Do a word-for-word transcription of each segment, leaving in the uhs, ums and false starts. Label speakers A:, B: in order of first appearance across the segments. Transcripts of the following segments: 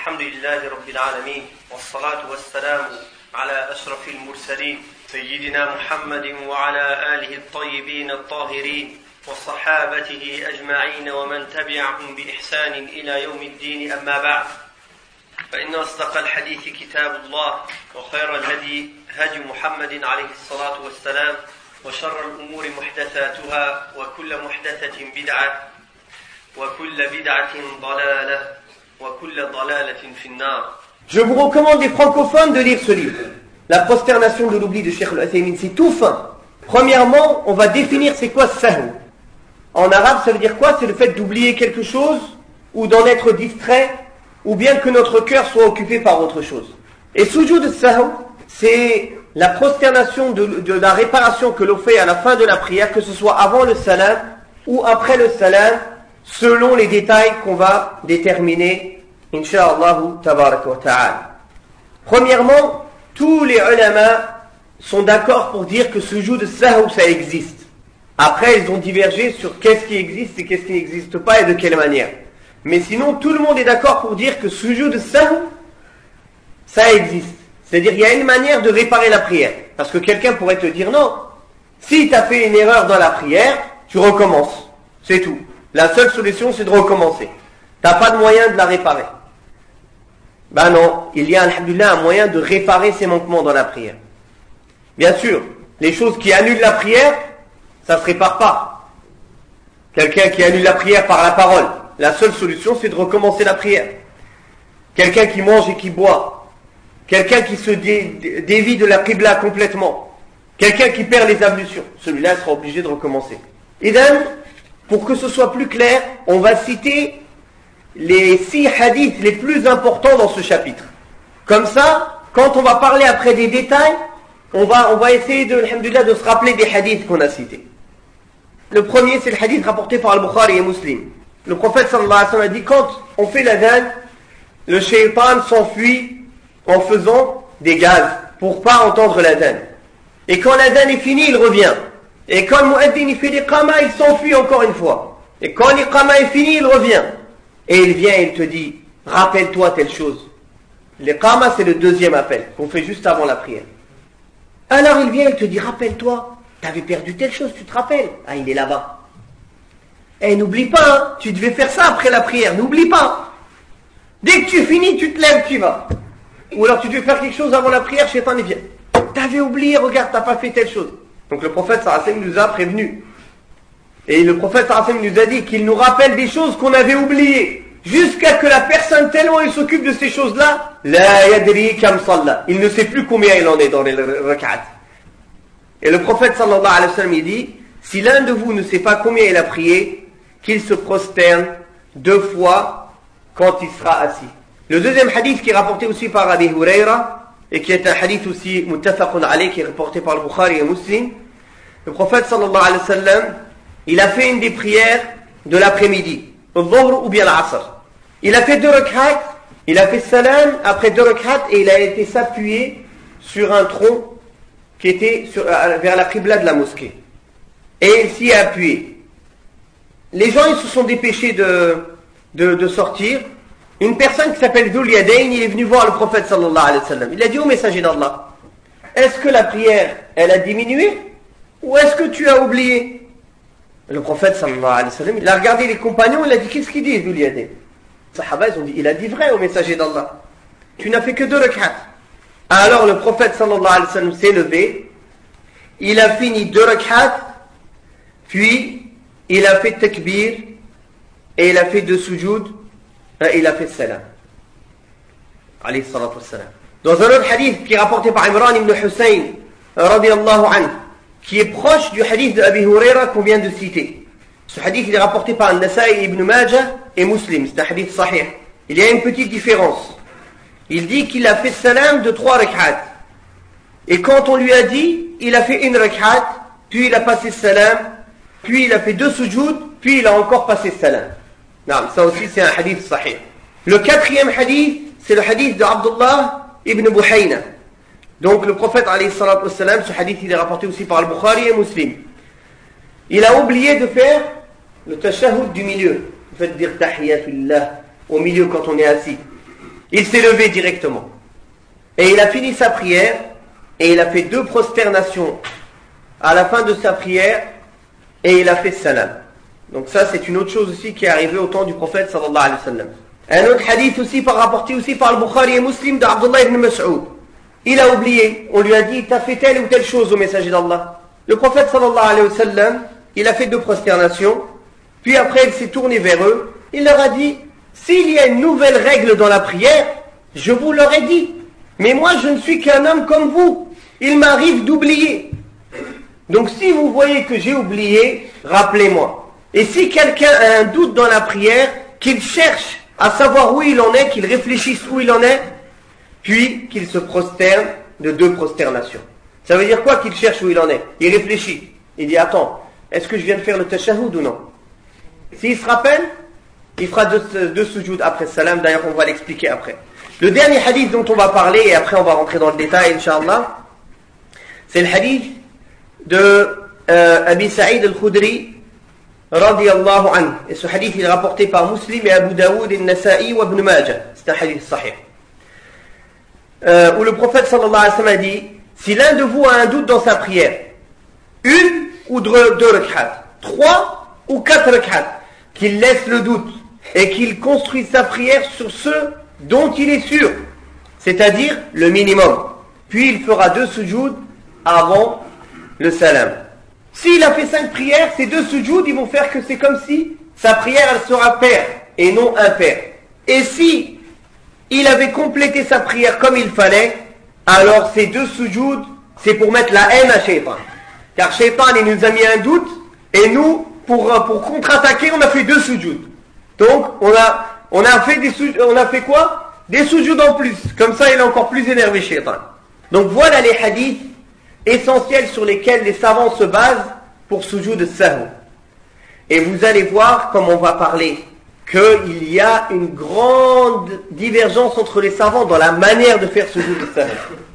A: الحمد لله رب العالمين والصلاة والسلام على أشرف المرسلين سيدنا محمد وعلى آله الطيبين الطاهرين وصحابته أجمعين ومن تبعهم بإحسان إلى يوم الدين أما بعد فإن أصدق الحديث كتاب الله وخير الهدي هدي محمد عليه الصلاة والسلام وشر الأمور محدثاتها وكل محدثة بدعة وكل بدعة ضلالة وكل ضلالة في النار.
B: Je vous recommande des francophones de lire ce livre. La prosternation de l'oubli de Cheikh Al-Uthaymin, c'est tout fin. Premièrement, on va définir c'est quoi sahou. En arabe, ça veut dire quoi? C'est le fait d'oublier quelque chose ou d'en être distrait ou bien que notre cœur soit occupé par autre chose. Et sujoud sahou, c'est la prosternation de, de la réparation que l'on fait à la fin de la prière, que ce soit avant le salam ou après le salam, selon les détails qu'on va déterminer, incha'Allah tabaraka wa ta'ala. Premièrement, tous les ulama sont d'accord pour dire que sujoud sahou, ça existe. Après, ils ont divergé sur qu'est-ce qui existe et qu'est-ce qui n'existe pas et de quelle manière. Mais sinon, tout le monde est d'accord pour dire que sujoud sahou, ça existe. C'est-à-dire, il y a une manière de réparer la prière. Parce que quelqu'un pourrait te dire, non, si tu as fait une erreur dans la prière, tu recommences. C'est tout. La seule solution, c'est de recommencer. Tu n'as pas de moyen de la réparer. Ben non, il y a, alhamdoulilah, un moyen de réparer ces manquements dans la prière. Bien sûr, les choses qui annulent la prière, ça ne se répare pas. Quelqu'un qui annule la prière par la parole, la seule solution, c'est de recommencer la prière. Quelqu'un qui mange et qui boit, quelqu'un qui se dé- dévie de la qibla complètement, quelqu'un qui perd les ablutions, celui-là sera obligé de recommencer. Et then, pour que ce soit plus clair, on va citer les six hadiths les plus importants dans ce chapitre. Comme ça, quand on va parler après des détails, on va, on va essayer de, alhamdoulilah, de se rappeler des hadiths qu'on a cités. Le premier, c'est le hadith rapporté par Al-Bukhari et Muslim. Le prophète sallallahu alayhi wa sallam a dit, quand on fait l'adhan, le shaytan s'enfuit en faisant des gaz pour pas entendre l'adhan. Et quand l'adhan est fini, il revient. Et quand le mu'addin il fait l'iqama, il s'enfuit encore une fois. Et quand l'iqama est fini, il revient. Et il vient et il te dit, rappelle-toi telle chose. L'iqama, c'est le deuxième appel qu'on fait juste avant la prière. Alors il vient et il te dit, rappelle-toi, t'avais perdu telle chose, tu te rappelles? Ah, il est là-bas. Eh, n'oublie pas, hein, tu devais faire ça après la prière, n'oublie pas. Dès que tu finis, tu te lèves, tu y vas. Ou alors tu devais faire quelque chose avant la prière, Shaitan il vient. T'avais oublié, regarde, t'as pas fait telle chose. Donc le prophète sallallahu alayhi wa sallam nous a prévenus. Et le prophète sallallahu alayhi wa sallam nous a dit qu'il nous rappelle des choses qu'on avait oubliées. Jusqu'à que la personne, tellement il s'occupe de ces choses-là, la yadri kam salla. Il ne sait plus combien il en est dans les rak'at. Et le prophète sallallahu alayhi wa sallam il dit, si l'un de vous ne sait pas combien il a prié, qu'il se prosterne deux fois quand il sera assis. Le deuxième hadith qui est rapporté aussi par Abi Hurayra, et qui est un hadith aussi muttafaqun alayh, qui est rapporté par le Bukhari et Muslim, le prophète sallallahu alayhi wa sallam, il a fait une des prières de l'après-midi, au dhuhr ou bien l'asr. Il a fait deux rak'at, il a fait salam après deux rak'at et il a été s'appuyer sur un tronc qui était sur, vers la qibla de la mosquée. Et il s'y est appuyé. Les gens, ils se sont dépêchés de, de, de sortir. Une personne qui s'appelle Dhul Yadayn, il est venu voir le prophète sallallahu alayhi wa sallam. Il a dit au messager d'Allah, est-ce que la prière, elle a diminué ou est-ce que tu as oublié? Le prophète sallallahu alayhi wa sallam, il a regardé les compagnons, il a dit, qu'est-ce qu'il dit Dhul Yadayn? Les sahaba, ils ont dit, il a dit vrai au messager d'Allah. Tu n'as fait que deux rak'at. Alors le prophète sallallahu alayhi wa sallam s'est levé, il a fini deux rak'at, puis il a fait takbir, et il a fait deux sujoud, et il a fait salam. Alayhi salatu wassalam. Dans un autre hadith qui est rapporté par Imran ibn Hussein, radiyallahu anhu, qui est proche du hadith de Abi Hurayra qu'on vient de citer. Ce hadith il est rapporté par An-Nasa'i ibn Majah et Muslim, c'est un hadith sahih. Il y a une petite différence. Il dit qu'il a fait salam de trois rak'at. Et quand on lui a dit, il a fait une rak'at, puis il a passé salam, puis il a fait deux sujoud, puis il a encore passé salam. Non, ça aussi c'est un hadith sahih. Le quatrième hadith, c'est le hadith de Abdullah ibn Buhayna. Donc le prophète alayhi salatu wassalam, ce hadith il est rapporté aussi par Al-Bukhari et Muslim. Il a oublié de faire le tashahhud du milieu. Le fait de dire tahiyatullah au milieu quand on est assis. Il s'est levé directement. Et il a fini sa prière, et il a fait deux prosternations à la fin de sa prière, et il a fait salam. Donc ça, c'est une autre chose aussi qui est arrivée au temps du prophète sallallahu alayhi wa sallam. Un autre hadith aussi, par, rapporté aussi par le Bukhari et Muslim d'Abdullah ibn Mas'ud. Il a oublié, on lui a dit, t'as fait telle ou telle chose au messager d'Allah. Le prophète sallallahu alayhi wa sallam, il a fait deux prosternations, puis après il s'est tourné vers eux, il leur a dit, s'il y a une nouvelle règle dans la prière, je vous l'aurais dit. Mais moi je ne suis qu'un homme comme vous, il m'arrive d'oublier. Donc si vous voyez que j'ai oublié, rappelez-moi. Et si quelqu'un a un doute dans la prière, qu'il cherche à savoir où il en est, qu'il réfléchisse où il en est, puis qu'il se prosterne de deux prosternations. Ça veut dire quoi qu'il cherche où il en est? Il réfléchit. Il dit, attends, est-ce que je viens de faire le tashahhud ou non? S'il se rappelle, il fera deux, deux sujoud après salam. D'ailleurs, on va l'expliquer après. Le dernier hadith dont on va parler, et après on va rentrer dans le détail, Inch'Allah, c'est le hadith de euh, Abi Sa'id al-Khudri, radiyallahu anhu. Et ce hadith, il est rapporté par Muslim et Abu Daoud et Nasa'i ou Ibn Majah. C'est un hadith sahih. Euh, où le prophète sallallahu alayhi wa sallam a dit, si l'un de vous a un doute dans sa prière, une ou deux, deux rak'at, trois ou quatre rak'at, qu'il laisse le doute et qu'il construise sa prière sur ce dont il est sûr, c'est-à-dire le minimum. Puis il fera deux sujoud avant le salam. S'il a fait cinq prières, ces deux sujoud, ils vont faire que c'est comme si sa prière, elle sera paire et non impaire. Et si il avait complété sa prière comme il fallait, alors ces deux sujoud, c'est pour mettre la haine à Shaitan. Car Shaitan, il nous a mis un doute, et nous, pour, pour contre-attaquer, on a fait deux sujoud. Donc, on a, on a fait des sujoud, on a fait quoi? Des sujoud en plus. Comme ça, il est encore plus énervé, Shaitan. Donc voilà les hadiths essentiels sur lesquels les savants se basent pour sujoud sahou. Et vous allez voir, comme on va parler, qu'il y a une grande divergence entre les savants dans la manière de faire sujoud sahou.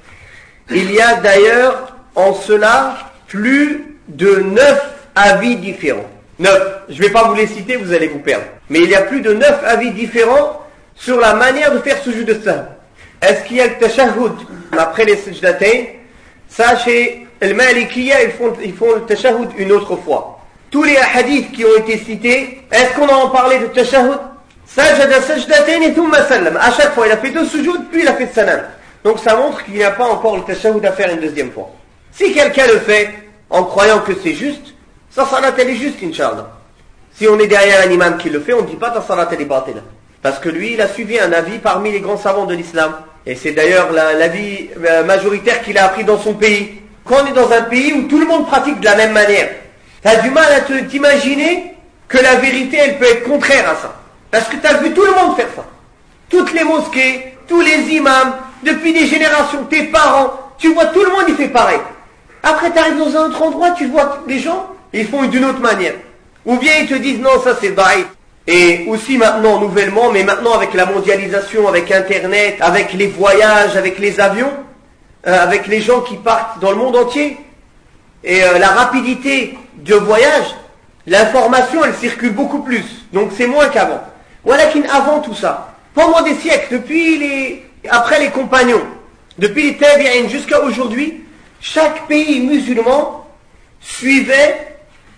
B: Il y a d'ailleurs en cela plus de neuf avis différents. Neuf. Je ne vais pas vous les citer, vous allez vous perdre. Mais il y a plus de neuf avis différents sur la manière de faire sujoud sahou. Est-ce qu'il y a le tashahhud après les sajdatayn? Ça, chez le Malikiya, ils font, ils font le tashahhud une autre fois. Tous les hadiths qui ont été cités, est-ce qu'on a en parlé de tashahhud? Sajada sajdatayn et thumma sallam. À chaque fois, il a fait deux sujoud, puis il a fait salam. Donc ça montre qu'il n'y a pas encore le tashahhud à faire une deuxième fois. Si quelqu'un le fait en croyant que c'est juste, sa salat elle est juste, Inch'Allah. Si on est derrière un imam qui le fait, on ne dit pas ta salat elle est batila. Parce que lui, il a suivi un avis parmi les grands savants de l'islam. Et c'est d'ailleurs l'avis majoritaire qu'il a appris dans son pays. Quand on est dans un pays où tout le monde pratique de la même manière, tu as du mal à te, t'imaginer que la vérité, elle peut être contraire à ça. Parce que tu as vu tout le monde faire ça. Toutes les mosquées, tous les imams, depuis des générations, tes parents, tu vois tout le monde, il fait pareil. Après, tu arrives dans un autre endroit, tu vois les gens, ils font d'une autre manière. Ou bien ils te disent, non, ça c'est daïf. Et aussi maintenant, nouvellement, mais maintenant avec la mondialisation, avec Internet, avec les voyages, avec les avions, euh, avec les gens qui partent dans le monde entier, et euh, la rapidité de voyage, l'information, elle circule beaucoup plus. Donc c'est moins qu'avant. Voilà qu'avant tout ça, pendant des siècles, depuis les, après les compagnons, depuis les tabi'in jusqu'à aujourd'hui, chaque pays musulman suivait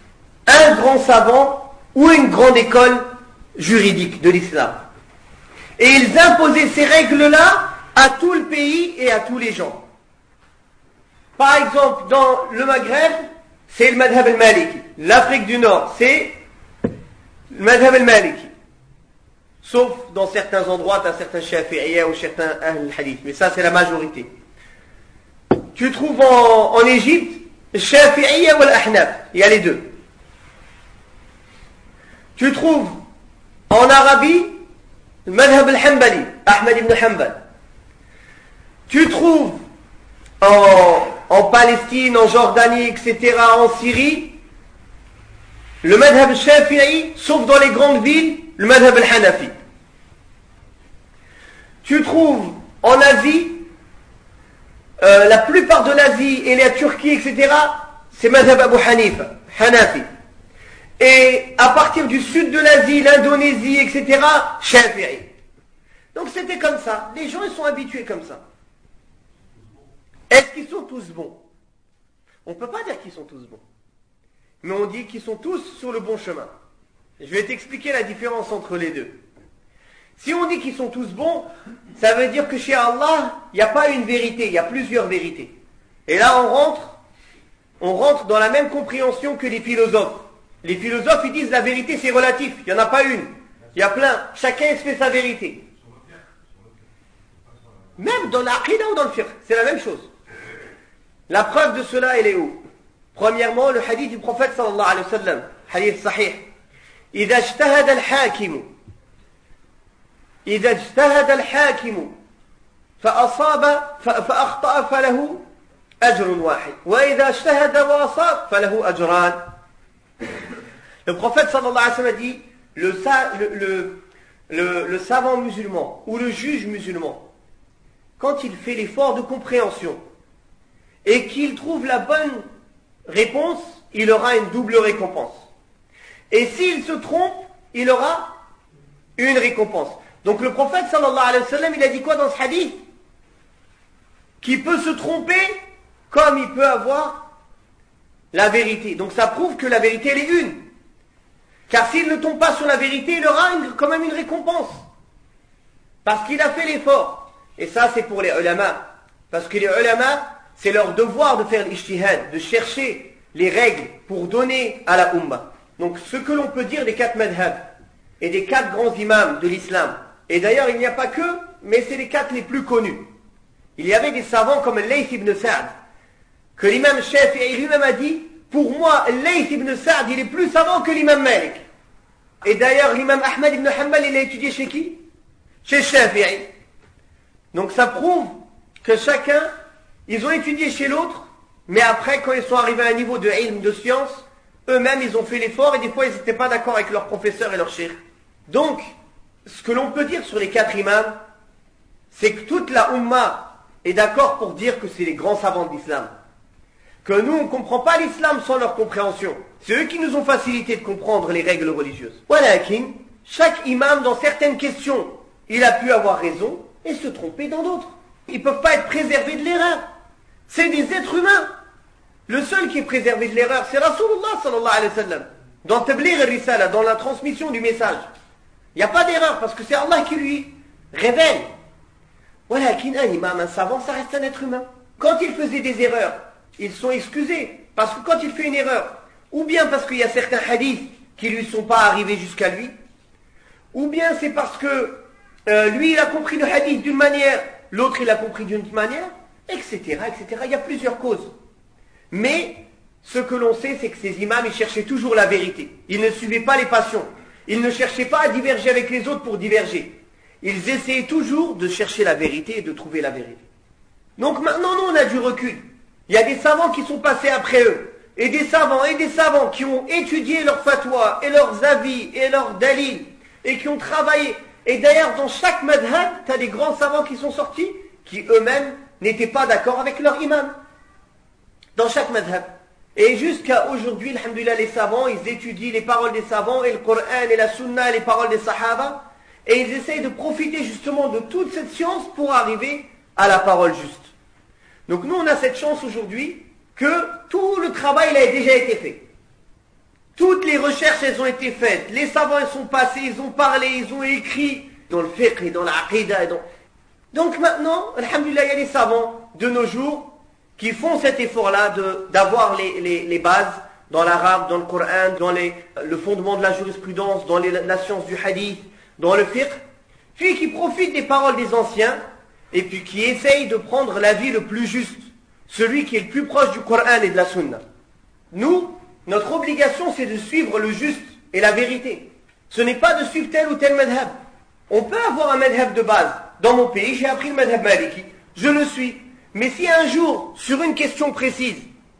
B: un grand savant ou une grande école juridique de l'islam. Et ils imposaient ces règles-là à tout le pays et à tous les gens. Par exemple, dans le Maghreb, c'est le madhab al-Maliki. L'Afrique du Nord, c'est le madhab al-Maliki. Sauf dans certains endroits, tu as certains shafi'iyya ou certains ahl-hadith. Mais ça, c'est la majorité. Tu trouves en, en Égypte, shafi'iyya ou al-ahnaf. Il y a les deux. Tu trouves en Arabie, le madhab al-Hanbali, Ahmad ibn Hanbal. Tu trouves en, en Palestine, en Jordanie, et cetera, en Syrie, le madhab al-Shafi'i, sauf dans les grandes villes, le madhab al-Hanafi. Tu trouves en Asie, euh, la plupart de l'Asie et la Turquie, et cetera, c'est madhab Abu Hanifa, Hanafi. Et à partir du sud de l'Asie, l'Indonésie, et cetera, Shafi'i. Donc c'était comme ça. Les gens, ils sont habitués comme ça. Est-ce qu'ils sont tous bons? On ne peut pas dire qu'ils sont tous bons. Mais on dit qu'ils sont tous sur le bon chemin. Je vais t'expliquer la différence entre les deux. Si on dit qu'ils sont tous bons, ça veut dire que chez Allah, il n'y a pas une vérité, il y a plusieurs vérités. Et là, on rentre, on rentre dans la même compréhension que les philosophes. Les philosophes, ils disent la vérité, c'est relatif. Il n'y en a pas une. Il y a plein. Chacun se fait sa vérité. Même dans l'aqida ou dans le fiqh, c'est la même chose. La preuve de cela, elle est où? Premièrement, le hadith du prophète sallallahu alayhi wa sallam. Hadith sahih. إذا اجتهد الحاكم إذا اجتهد الحاكم فأصاب فأخطأ فله أجر واحد وإذا اجتهد وأصاب فله أجران. Le prophète sallallahu alayhi wa sallam dit le, le, le, le, le savant musulman ou le juge musulman, quand il fait l'effort de compréhension et qu'il trouve la bonne réponse, il aura une double récompense. Et s'il se trompe, il aura une récompense. Donc le prophète sallallahu alayhi wa sallam, il a dit quoi dans ce hadith? Qu'il peut se tromper comme il peut avoir la vérité. Donc ça prouve que la vérité, elle est une. Car s'il ne tombe pas sur la vérité, il aura une, quand même une récompense. Parce qu'il a fait l'effort. Et ça, c'est pour les ulama. Parce que les ulama, c'est leur devoir de faire l'ijtihad, de chercher les règles pour donner à la ummah. Donc ce que l'on peut dire des quatre madhab et des quatre grands imams de l'islam, et d'ailleurs il n'y a pas que, mais c'est les quatre les plus connus. Il y avait des savants comme Layth ibn Sa'd, que l'imam Shafi'i lui-même a dit, pour moi Layth ibn Sa'd il est plus savant que l'imam Malik. Et d'ailleurs l'imam Ahmad ibn Hanbal il a étudié chez qui? Chez Shafi'i. Donc ça prouve que chacun, ils ont étudié chez l'autre, mais après quand ils sont arrivés à un niveau de ilm, de science, eux-mêmes, ils ont fait l'effort et des fois, ils n'étaient pas d'accord avec leurs professeurs et leurs cheikh. Donc, ce que l'on peut dire sur les quatre imams, c'est que toute la Ummah est d'accord pour dire que c'est les grands savants de l'islam. Que nous, on ne comprend pas l'islam sans leur compréhension. C'est eux qui nous ont facilité de comprendre les règles religieuses. Walakin, chaque imam, dans certaines questions, il a pu avoir raison et se tromper dans d'autres. Ils ne peuvent pas être préservés de l'erreur. C'est des êtres humains. Le seul qui est préservé de l'erreur, c'est Rasulullah sallallahu alayhi wa sallam. Dans Tabligh al-Risala, dans la transmission du message. Il n'y a pas d'erreur, parce que c'est Allah qui lui révèle. Voilà, qu'un imam, un savant, ça reste un être humain. Quand il faisait des erreurs, ils sont excusés. Parce que quand il fait une erreur, ou bien parce qu'il y a certains hadiths qui ne lui sont pas arrivés jusqu'à lui, ou bien c'est parce que euh, lui, il a compris le hadith d'une manière, l'autre, il a compris d'une autre manière, et cetera, et cetera. Il y a plusieurs causes. Mais ce que l'on sait, c'est que ces imams, ils cherchaient toujours la vérité. Ils ne suivaient pas les passions. Ils ne cherchaient pas à diverger avec les autres pour diverger. Ils essayaient toujours de chercher la vérité et de trouver la vérité. Donc maintenant, nous, on a du recul. Il y a des savants qui sont passés après eux. Et des savants et des savants qui ont étudié leurs fatwas et leurs avis et leurs dalils et qui ont travaillé. Et d'ailleurs, dans chaque madhab, tu as des grands savants qui sont sortis qui eux-mêmes n'étaient pas d'accord avec leur imam. Dans chaque madhab. Et jusqu'à aujourd'hui, alhamdoulilah, les savants, ils étudient les paroles des savants et le Coran et la Sunna et les paroles des Sahaba. Et ils essayent de profiter justement de toute cette science pour arriver à la parole juste. Donc nous, on a cette chance aujourd'hui que tout le travail a déjà été fait. Toutes les recherches, elles ont été faites. Les savants, ils sont passés, ils ont parlé, ils ont écrit dans le fiqh et dans l'aqidah. Dans... Donc maintenant, alhamdoulilah, il y a des savants de nos jours qui font cet effort-là de, d'avoir les, les, les bases dans l'arabe, dans le Coran, dans les, le fondement de la jurisprudence, dans les, la science du hadith, dans le fiqh, puis qui profitent des paroles des anciens, et puis qui essayent de prendre l'avis le plus juste, celui qui est le plus proche du Coran et de la Sunna. Nous, notre obligation, c'est de suivre le juste et la vérité. Ce n'est pas de suivre tel ou tel madhab. On peut avoir un madhab de base. Dans mon pays, j'ai appris le madhab maliki. Je le suis. Mais si un jour, sur une question précise,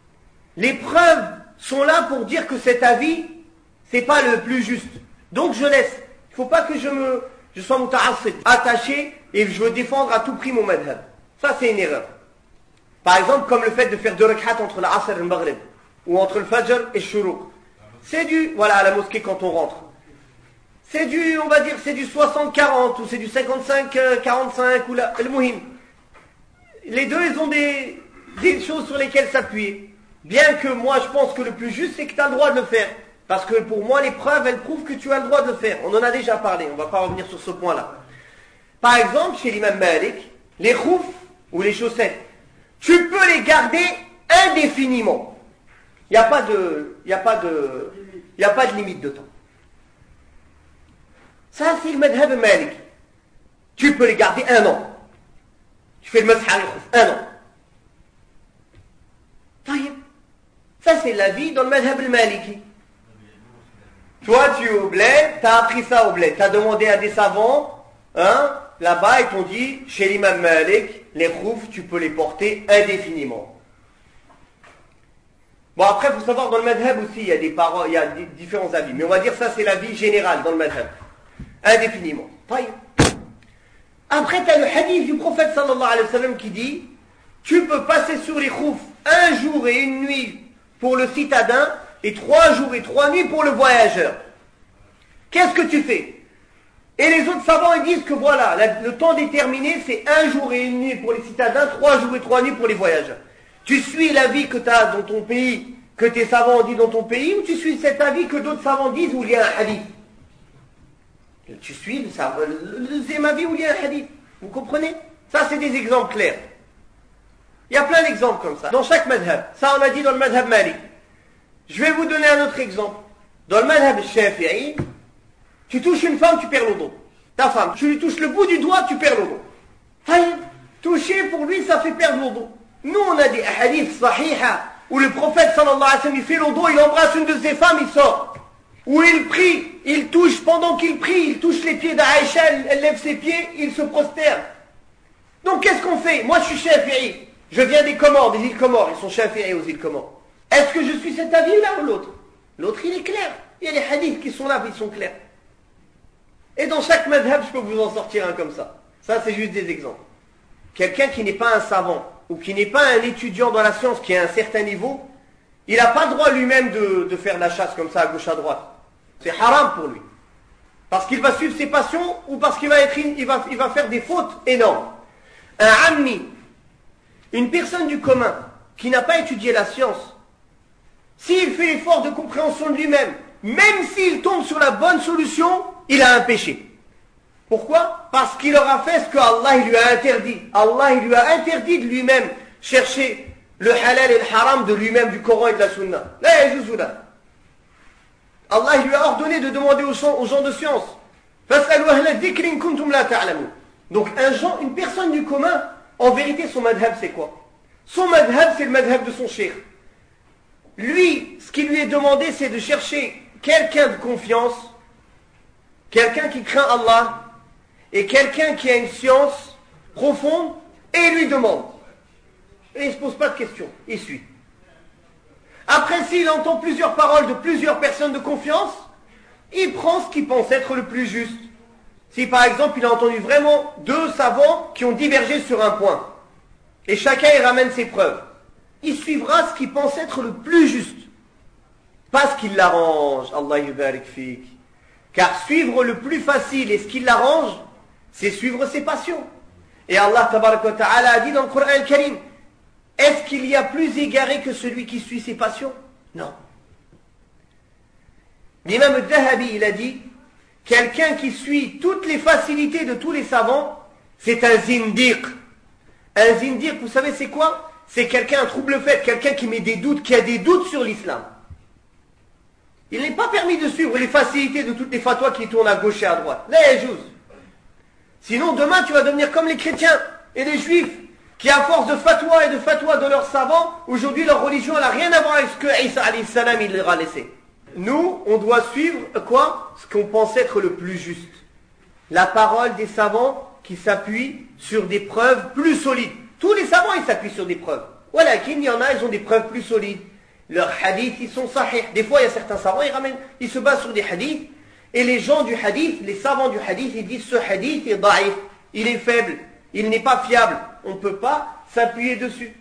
B: les preuves sont là pour dire que cet avis, c'est pas le plus juste. Donc je laisse. Il ne faut pas que je me, je sois muta'assib, attaché, et je veux défendre à tout prix mon madhab. Ça, c'est une erreur. Par exemple, comme le fait de faire deux rak'at entre l'Asr et le Maghrib, ou entre le Fajr et le Shuruq. C'est dû, voilà, à la mosquée quand on rentre. c'est du, on va dire, c'est du soixante quarante, ou c'est du cinquante-cinq quarante-cinq, ou la, le muhim. Les deux, ils ont des, des choses sur lesquelles s'appuyer. Bien que moi, je pense que le plus juste, c'est que tu as le droit de le faire. Parce que pour moi, les preuves, elles prouvent que tu as le droit de le faire. On en a déjà parlé, on ne va pas revenir sur ce point-là. Par exemple, chez l'imam Malik, les khouf ou les chaussettes, tu peux les garder indéfiniment. Il n'y a pas de, il n'y a pas de, il n'y a pas de limite de temps. Ça, c'est le madhab Malik. Tu peux les garder un an. Tu fais le mas'ha al-khouf, un an. Ça, c'est l'avis dans le madhab al-Maliki. Toi, tu es au bled, tu as appris ça au bled. Tu as demandé à des savants, hein, là-bas, ils t'ont dit, chez l'imam Malik, les khouf, tu peux les porter indéfiniment. Bon, après, il faut savoir, dans le madhab aussi, il y a des paroles, il y a des différents avis. Mais on va dire ça, c'est l'avis général dans le madhab. Indéfiniment. Après, tu as le hadith du prophète sallallahu alayhi wa sallam qui dit, tu peux passer sur les khouf un jour et une nuit pour le citadin et trois jours et trois nuits pour le voyageur. Qu'est-ce que tu fais? Et les autres savants ils disent que voilà, la, le temps déterminé c'est un jour et une nuit pour les citadins, trois jours et trois nuits pour les voyageurs. Tu suis l'avis que tu as dans ton pays, que tes savants ont dit dans ton pays, ou tu suis cet avis que d'autres savants disent où il y a un hadith? Tu suis le, le deuxième avis où il y a un hadith. Vous comprenez? Ça c'est des exemples clairs. Il y a plein d'exemples comme ça, dans chaque madhab. Ça on a dit dans le madhab Malik. Je vais vous donner un autre exemple. Dans le madhab Shafi'i, tu touches une femme, tu perds le dos. Ta femme, tu lui touches le bout du doigt, tu perds le dos. Taïb, toucher pour lui, ça fait perdre le dos. Nous on a des hadiths sahiha, où le prophète sallallahu alayhi wa sallam, il fait le dos, il embrasse une de ses femmes, il sort. Où il prie, il touche, pendant qu'il prie, il touche les pieds d'Aïcha, elle, elle lève ses pieds, il se prosterne. Donc qu'est-ce qu'on fait? Moi je suis Shafi'i. Je viens des Comores, des îles Comores, ils sont Shafi'i aux îles Comores. Est-ce que je suis cet avis-là ou l'autre? L'autre, il est clair. Il y a les hadiths qui sont là, ils sont clairs. Et dans chaque madhab, je peux vous en sortir un comme ça. Ça, c'est juste des exemples. Quelqu'un qui n'est pas un savant, ou qui n'est pas un étudiant dans la science, qui a un certain niveau, il n'a pas le droit lui-même de, de faire la chasse comme ça, à gauche, à droite. C'est haram pour lui. Parce qu'il va suivre ses passions, ou parce qu'il va, être, il va, il va faire des fautes énormes. Un ammi, une personne du commun, qui n'a pas étudié la science, s'il fait l'effort de compréhension de lui-même, même s'il tombe sur la bonne solution, il a un péché. Pourquoi? Parce qu'il aura fait ce que Allah il lui a interdit. Allah il lui a interdit de lui-même chercher le halal et le haram de lui-même, du Coran et de la Sunna. Là, il y a là. Allah il lui a ordonné de demander aux gens, aux gens de science. Donc un gens, une personne du commun, en vérité son madhab c'est quoi? Son madhab c'est le madhab de son cheikh. Lui, ce qui lui est demandé, c'est de chercher quelqu'un de confiance, quelqu'un qui craint Allah, et quelqu'un qui a une science profonde, et il lui demande. Et il ne se pose pas de questions, il suit. Après, s'il entend plusieurs paroles de plusieurs personnes de confiance, il prend ce qu'il pense être le plus juste. Si par exemple, il a entendu vraiment deux savants qui ont divergé sur un point, et chacun il ramène ses preuves, il suivra ce qu'il pense être le plus juste. Pas ce qui l'arrange. Allah yubarik fik. Car suivre le plus facile et ce qui l'arrange, c'est suivre ses passions. Et Allah tabaraka wa ta'ala a dit dans le Coran al-Karim, est-ce qu'il y a plus égaré que celui qui suit ses passions? Non. L'imam al-Dhahabi, il a dit, quelqu'un qui suit toutes les facilités de tous les savants, c'est un zindiq. Un zindiq, vous savez c'est quoi? C'est quelqu'un, un trouble fait, quelqu'un qui met des doutes, qui a des doutes sur l'islam. Il n'est pas permis de suivre les facilités de toutes les fatwas qui tournent à gauche et à droite. Là, il y a juste. Sinon, demain, tu vas devenir comme les chrétiens et les juifs, qui à force de fatwa et de fatwa de leurs savants, aujourd'hui leur religion n'a rien à voir avec ce que Isa alayhi salam il leur a laissé. Nous, on doit suivre quoi? Ce qu'on pense être le plus juste. La parole des savants qui s'appuient sur des preuves plus solides. Tous les savants, ils s'appuient sur des preuves. Voilà, qu'il y en a, ils ont des preuves plus solides. Leurs hadiths, ils sont sahih. Des fois, il y a certains savants, ils ramènent, ils se basent sur des hadiths. Et les gens du hadith, les savants du hadith, ils disent ce hadith est daïf, il est faible, il n'est pas fiable. On ne peut pas s'appuyer dessus.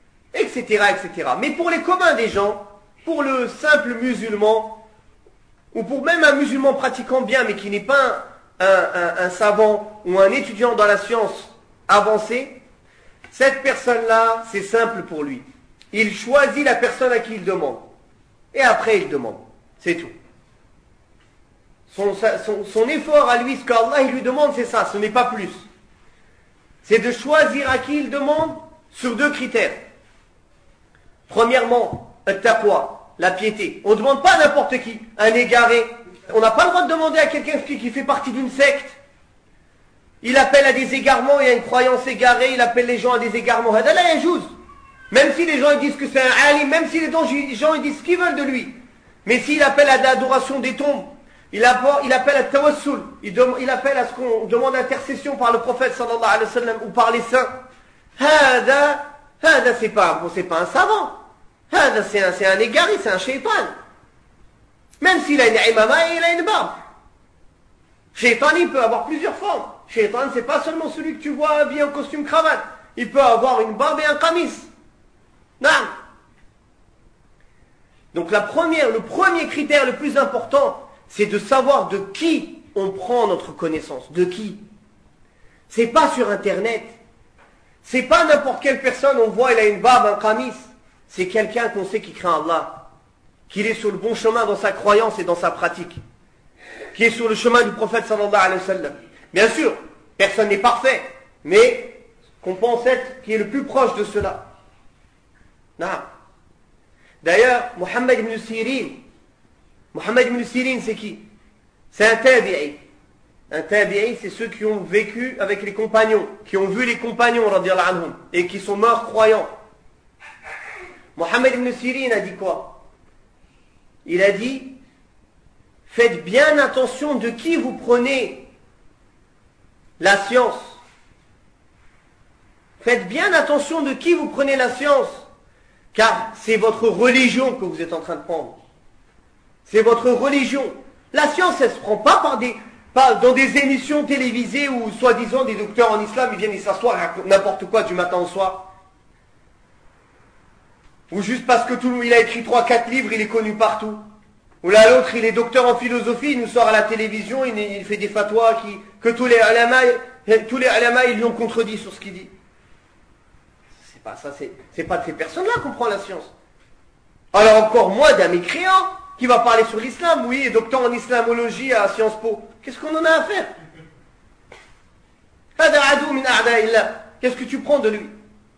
B: Etc, et cetera. Mais pour les communs des gens, pour le simple musulman, ou pour même un musulman pratiquant bien, mais qui n'est pas un, un, un savant ou un étudiant dans la science avancée, cette personne-là, c'est simple pour lui. Il choisit la personne à qui il demande. Et après, il demande. C'est tout. Son, son, son effort à lui, ce qu'Allah il lui demande, c'est ça, ce n'est pas plus. C'est de choisir à qui il demande sur deux critères. Premièrement, at-taqwa, la piété. On ne demande pas à n'importe qui, un égaré. On n'a pas le droit de demander à quelqu'un qui, qui fait partie d'une secte. Il appelle à des égarements, il y a une croyance égarée, il appelle les gens à des égarements. Hadala yajouz. Même si les gens ils disent que c'est un alim, même si les gens ils disent ce qu'ils veulent de lui. Mais s'il appelle à l'adoration des tombes, il, appelle, il appelle à tawassul, il, dem, il appelle à ce qu'on demande intercession par le prophète sallallahu alayhi wa sallam ou par les saints. Hada, hada c'est pas, bon, c'est pas un savant. Hada c'est un, c'est un égaré, c'est un shaitan. Même s'il a une imama et il a une barbe. Shaitan il peut avoir plusieurs formes. Shaitan c'est pas seulement celui que tu vois habillé en costume cravate. Il peut avoir une barbe et un qamis. Non. Donc la première, le premier critère le plus important, c'est de savoir de qui on prend notre connaissance. De qui. C'est pas sur internet. C'est pas n'importe quelle personne, on voit, il a une barbe, un qamis. C'est quelqu'un qu'on sait qui craint Allah. Qu'il est sur le bon chemin dans sa croyance et dans sa pratique. Qui est sur le chemin du prophète sallallahu alayhi wa sallam. Bien sûr, personne n'est parfait. Mais qu'on pense être qui est le plus proche de cela. Non. D'ailleurs, Mohammed ibn Sirin, Mohammed ibn Sirin, c'est qui? C'est un tabi'i. Un tabi'i, c'est ceux qui ont vécu avec les compagnons, qui ont vu les compagnons, radiyallahu anhum, et qui sont morts croyants. Mohammed ibn Sirin a dit quoi? Il a dit, faites bien attention de qui vous prenez la science. Faites bien attention de qui vous prenez la science. Car c'est votre religion que vous êtes en train de prendre. C'est votre religion. La science, elle ne se prend pas, par des, pas dans des émissions télévisées où, soi-disant, des docteurs en islam, ils viennent y s'asseoir et racontent n'importe quoi du matin au soir. Ou juste parce que tout, il a écrit trois quatre livres, il est connu partout. Ou là, l'autre, il est docteur en philosophie, il nous sort à la télévision, il, il fait des fatwas qui, que tous les ulama, tous les ulama, ils lui ont contredit sur ce qu'il dit. C'est pas ça, c'est, c'est pas de ces personnes-là qu'on prend la science. Alors encore moins d'un mécréant qui va parler sur l'islam, oui, et docteur en islamologie à Sciences Po. Qu'est-ce qu'on en a à faire? Qu'est-ce que tu prends de lui?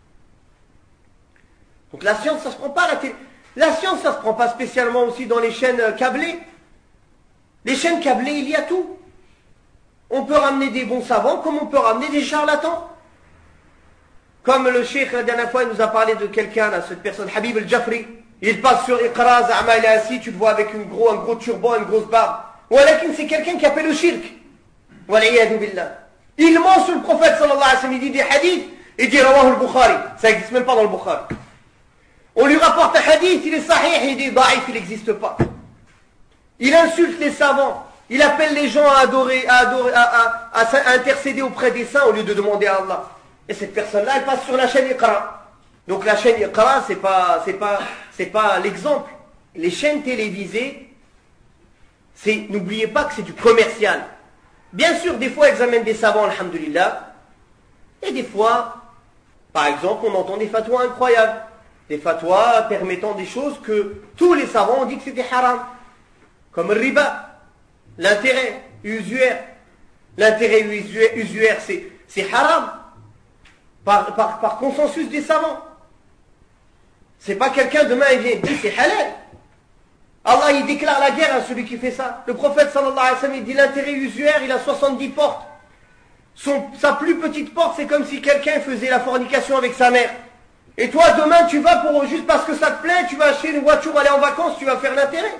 B: Donc la science, ça se prend pas à la télé. La science, ça se prend pas spécialement aussi dans les chaînes câblées. Les chaînes câblées, il y a tout. On peut ramener des bons savants, comme on peut ramener des charlatans. Comme le cheikh, la dernière fois, il nous a parlé de quelqu'un, là, cette personne, Habib al-Jafri. Il passe sur Iqra, Za'ma, il est assis, tu le vois avec une gros, un gros turban, une grosse barbe. Walakin, c'est quelqu'un qui appelle au shirk. Wal'iyadu billah. Il ment sur le prophète, sallallahu alayhi wa sallam, il dit des hadiths, il dit Rawah al-Bukhari. Ça n'existe même pas dans le Bukhari. On lui rapporte un hadith, il est sahih, il dit da'if, il n'existe pas. Il insulte les savants. Il appelle les gens à adorer, à adorer, à, à, à, à intercéder auprès des saints au lieu de demander à Allah. Et cette personne-là, elle passe sur la chaîne Iqra. Donc la chaîne Iqra, c'est pas, c'est pas, c'est pas l'exemple. Les chaînes télévisées, c'est, n'oubliez pas que c'est du commercial. Bien sûr, des fois, elles amènent des savants, alhamdulillah. Et des fois, par exemple, on entend des fatwas incroyables. Des fatwas permettant des choses que tous les savants ont dit que c'était haram. Comme le riba, l'intérêt usuaire. L'intérêt usuaire, c'est, c'est haram. Par, par, par consensus des savants. C'est pas quelqu'un demain il vient et dit c'est halal. Allah il déclare la guerre à celui qui fait ça. Le prophète sallallahu alayhi wa sallam il dit l'intérêt usuaire il a soixante-dix portes. Son, sa plus petite porte c'est comme si quelqu'un faisait la fornication avec sa mère. Et toi demain tu vas pour juste parce que ça te plaît, tu vas acheter une voiture, aller en vacances, tu vas faire l'intérêt.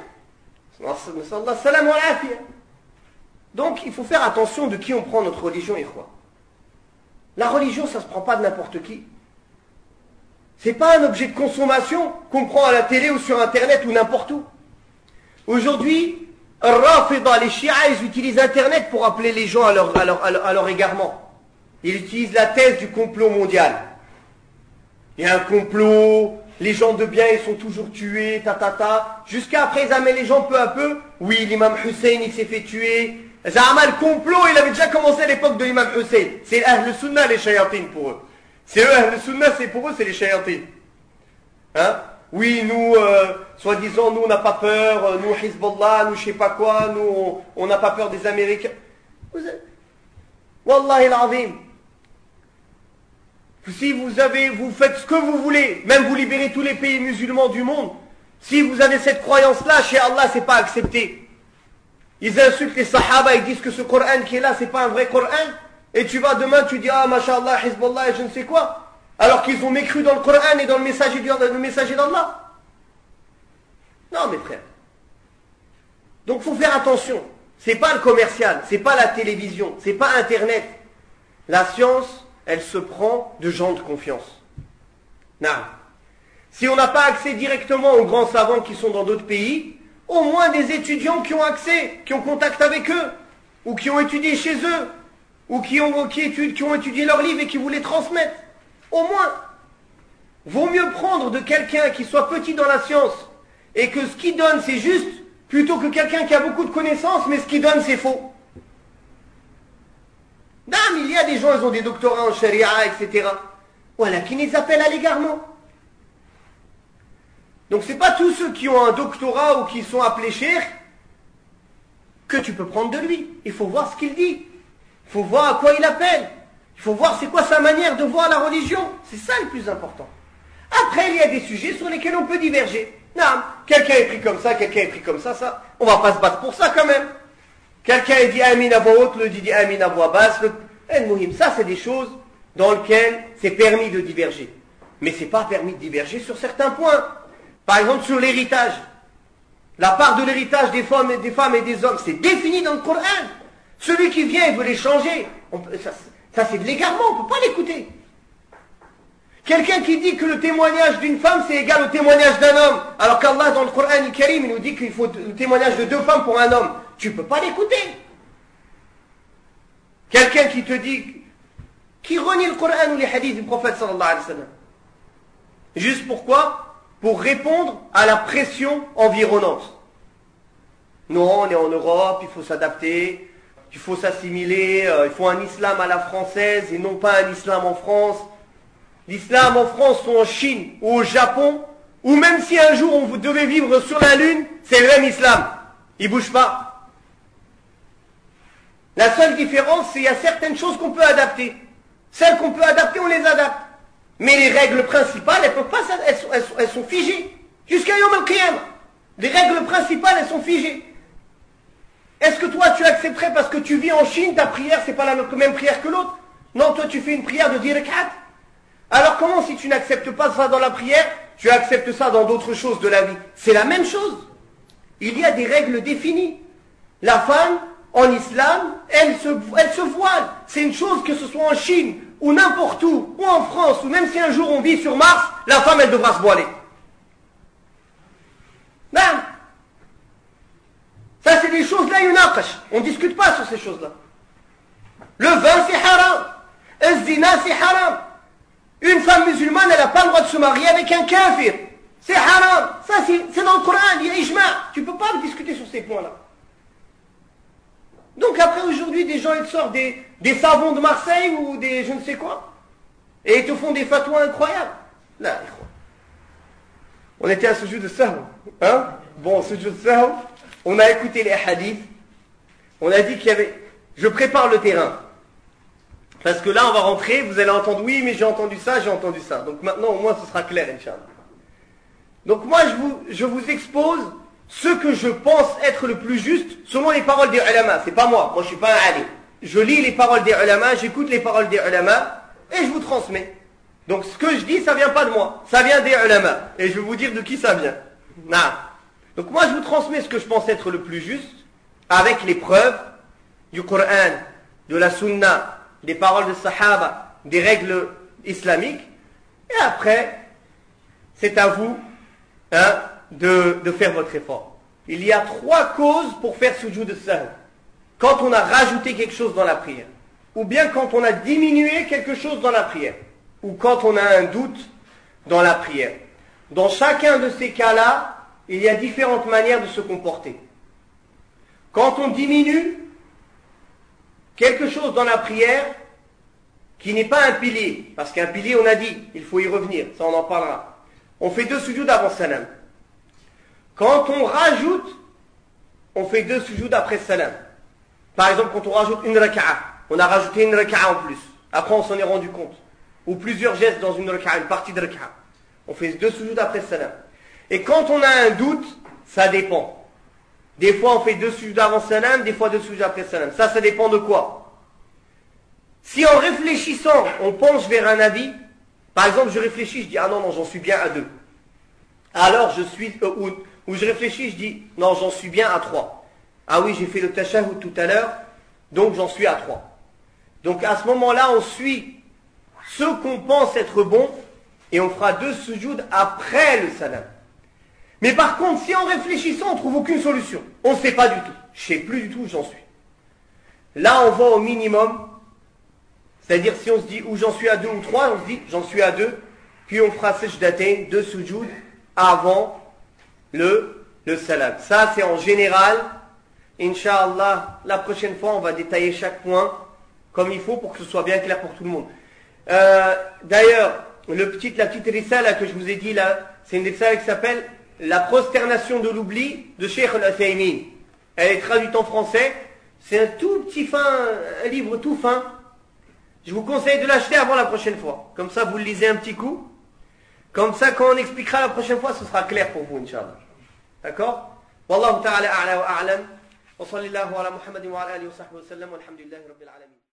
B: Donc il faut faire attention de qui on prend notre religion et quoi. La religion, ça ne se prend pas de n'importe qui. C'est pas un objet de consommation qu'on prend à la télé ou sur Internet ou n'importe où. Aujourd'hui, Rafida, les Shia, ils utilisent Internet pour appeler les gens à leur, à leur, à leur, à leur égarement. Ils utilisent la thèse du complot mondial. Il y a un complot, les gens de bien, ils sont toujours tués, ta ta ta. Jusqu'à après, ils amènent les gens peu à peu. Oui, l'imam Hussein, il s'est fait tuer. Zahama, le complot, il avait déjà commencé à l'époque de l'imam Hussein. C'est Ahl Sunnah, les shayatines pour eux. C'est eux, Ahl Sunnah, c'est pour eux, c'est les shayatines. Hein? Oui, nous, euh, soi-disant, nous, on n'a pas peur, nous, Hezbollah, nous, je sais pas quoi, nous, on n'a pas peur des Américains. Vous avez... Wallahi al-azim. Si vous avez, vous faites ce que vous voulez, même vous libérez tous les pays musulmans du monde, si vous avez cette croyance-là, chez Allah, c'est pas accepté. Ils insultent les sahaba, ils disent que ce Coran qui est là, c'est pas un vrai Coran, et tu vas demain, tu dis, ah, mashallah, Hezbollah, et je ne sais quoi, alors qu'ils ont mécru dans le Coran et dans le messager d'Allah. Non, mes frères. Donc, faut faire attention. C'est pas le commercial, c'est pas la télévision, c'est pas Internet. La science, elle se prend de gens de confiance. Non. Si on n'a pas accès directement aux grands savants qui sont dans d'autres pays, au moins des étudiants qui ont accès, qui ont contact avec eux, ou qui ont étudié chez eux, ou qui ont, qui étudient, qui ont étudié leurs livres et qui vous les transmettent. Au moins. Vaut mieux prendre de quelqu'un qui soit petit dans la science, et que ce qu'il donne c'est juste, plutôt que quelqu'un qui a beaucoup de connaissances, mais ce qu'il donne c'est faux. Non, mais il y a des gens, ils ont des doctorats en charia, et cetera. Voilà, qui les appellent à l'égarement. Donc c'est pas tous ceux qui ont un doctorat ou qui sont appelés cheikh que tu peux prendre de lui. Il faut voir ce qu'il dit. Il faut voir à quoi il appelle. Il faut voir c'est quoi sa manière de voir la religion. C'est ça le plus important. Après, il y a des sujets sur lesquels on peut diverger. Non, quelqu'un est pris comme ça, quelqu'un est pris comme ça, ça. On va pas se battre pour ça quand même. Quelqu'un est dit Amin à voix haute, le dit Amin à voix basse. Le... Ça, c'est des choses dans lesquelles c'est permis de diverger. Mais c'est pas permis de diverger sur certains points. Par exemple, sur l'héritage. La part de l'héritage des femmes et des, femmes et des hommes, c'est défini dans le Coran. Celui qui vient et veut les changer, on peut, ça, ça c'est de l'égarement, on ne peut pas l'écouter. Quelqu'un qui dit que le témoignage d'une femme, c'est égal au témoignage d'un homme, alors qu'Allah, dans le Coran al-Karim, il nous dit qu'il faut le témoignage de deux femmes pour un homme. Tu ne peux pas l'écouter. Quelqu'un qui te dit, qui renie le Coran ou les hadiths du prophète sallallahu alayhi wa sallam. Juste pourquoi? Pour répondre à la pression environnante. Non, on est en Europe, il faut s'adapter, il faut s'assimiler, euh, il faut un islam à la française et non pas un islam en France. L'islam en France ou en Chine ou au Japon, ou même si un jour on devait vivre sur la Lune, c'est le même islam. Il ne bouge pas. La seule différence, c'est qu'il y a certaines choses qu'on peut adapter. Celles qu'on peut adapter, on les adapte. Mais les règles principales, elles peuvent pas, elles sont, elles sont, elles sont figées. Jusqu'à Yom al-Qiyamah. Les règles principales, elles sont figées. Est-ce que toi, tu accepterais parce que tu vis en Chine, ta prière, c'est pas la même prière que l'autre? Non, toi, tu fais une prière de dix rak'at. Alors comment, si tu n'acceptes pas ça dans la prière, tu acceptes ça dans d'autres choses de la vie? C'est la même chose. Il y a des règles définies. La femme, en islam, elle se, elle se voile. C'est une chose que ce soit en Chine, ou n'importe où, ou en France, ou même si un jour on vit sur Mars, la femme, elle devra se voiler. Non. Ça, c'est des choses là, yunaqash. On ne discute pas sur ces choses-là. Le vin, c'est haram. Le zina, c'est haram. Une femme musulmane, elle n'a pas le droit de se marier avec un kafir. C'est haram. Ça, c'est dans le Coran, il y a ijma. Tu ne peux pas discuter sur ces points-là. Donc après, aujourd'hui, des gens, ils sortent des, des savons de Marseille ou des je ne sais quoi. Et ils te font des fatwas incroyables. Là, on était à ce jeu de sahu. Hein? Bon, ce jeu de sahu, on a écouté les hadiths. On a dit qu'il y avait... Je prépare le terrain. Parce que là, on va rentrer, vous allez entendre, oui, mais j'ai entendu ça, j'ai entendu ça. Donc maintenant, au moins, ce sera clair, Inch'Allah. Donc moi, je vous, je vous expose ce que je pense être le plus juste selon les paroles des ulama. C'est pas moi, moi je suis pas un alim. Je lis les paroles des ulama, j'écoute les paroles des ulama, et je vous transmets. Donc ce que je dis, ça vient pas de moi, ça vient des ulama. Et je vais vous dire de qui ça vient. Non. Donc moi, je vous transmets ce que je pense être le plus juste, avec les preuves du Coran, de la Sunna, des paroles de Sahaba, des règles islamiques, et après, c'est à vous hein, de, de faire votre effort. Il y a trois causes pour faire sujoud de sahw. Quand on a rajouté quelque chose dans la prière, ou bien quand on a diminué quelque chose dans la prière, ou quand on a un doute dans la prière. Dans chacun de ces cas-là, il y a différentes manières de se comporter. Quand on diminue quelque chose dans la prière qui n'est pas un pilier, parce qu'un pilier, on a dit, il faut y revenir, ça on en parlera. On fait deux sujouds avant salam. Quand on rajoute, on fait deux sujouds après salam. Par exemple, quand on rajoute une raka'a, on a rajouté une raka'a en plus. Après, on s'en est rendu compte. Ou plusieurs gestes dans une raka'a, une partie de raka'a. On fait deux sujouds après salam. Et quand on a un doute, ça dépend. Des fois, on fait deux sujouds avant salam, des fois deux sujouds après salam. Ça, ça dépend de quoi? Si en réfléchissant, on penche vers un avis, par exemple, je réfléchis, je dis, ah non, non, j'en suis bien à deux. Alors, je suis, euh, ou, ou je réfléchis, je dis, non, j'en suis bien à trois. Ah oui, j'ai fait le tashahhud tout à l'heure, donc j'en suis à trois. Donc, à ce moment-là, on suit ce qu'on pense être bon, et on fera deux sujouds après le salam. Mais par contre, si en réfléchissant, on ne trouve aucune solution, on ne sait pas du tout, je ne sais plus du tout où j'en suis. Là, on va au minimum. C'est-à-dire, si on se dit où j'en suis à deux ou trois, on se dit j'en suis à deux, puis on fera sajdatain, deux sujoud, avant le, le salam. Ça, c'est en général. Inch'Allah, la prochaine fois, on va détailler chaque point comme il faut pour que ce soit bien clair pour tout le monde. Euh, d'ailleurs, le petit, la petite risala que je vous ai dit là, c'est une risala qui s'appelle La prosternation de l'oubli de Cheikh Al-Uthaymin. Elle est traduite en français. C'est un tout petit fin, un livre tout fin. Je vous conseille de l'acheter avant la prochaine fois. Comme ça, vous le lisez un petit coup. Comme ça, quand on expliquera la prochaine fois, ce sera clair pour vous, Inch'Allah. D'accord? Wallahu ta'ala a'la wa a'lam. Wa sallallahu ala Muhammadin wa ala alihi wa sahbihi wa sallam. Walhamdulillahi rabbil alamin.